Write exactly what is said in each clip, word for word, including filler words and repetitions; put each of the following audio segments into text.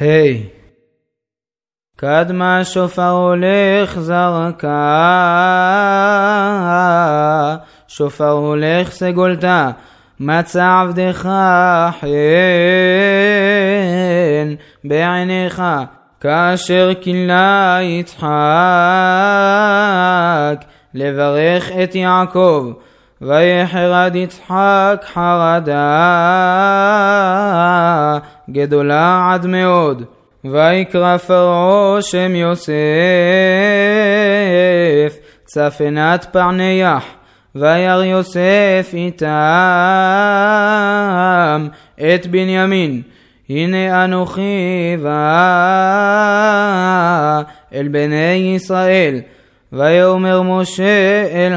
היי קדמה שופר הולך זרקה, שופר הולך סגולתה, מצא עבדך חן בעיניך, כאשר כלה יצחק לברך את יעקב, ויחרד יצחק חרדה גדולה עד מאוד, ויקרא פרעה שם יוסף צפנת פרניח, וירא יוסף איתם את בנימין, הנה אנוכי בא אל בני ישראל. ויאמר משה אל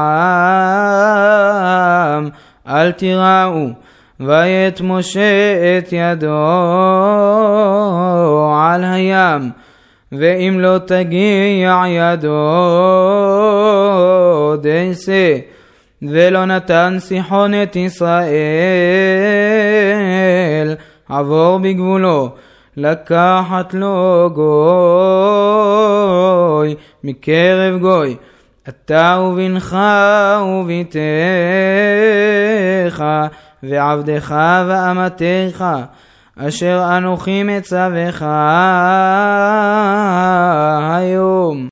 העם אל תיראו, ויט משה את ידו על הים, ואם לא תגיע ידו דייסה, ולא נתן סיחון את ישראל עבור בגבולו, לקחת לו גוי מקרב גוי, אתה ובנך וביתך ועבדך ואמתך, אשר אנוכי מצווך היום.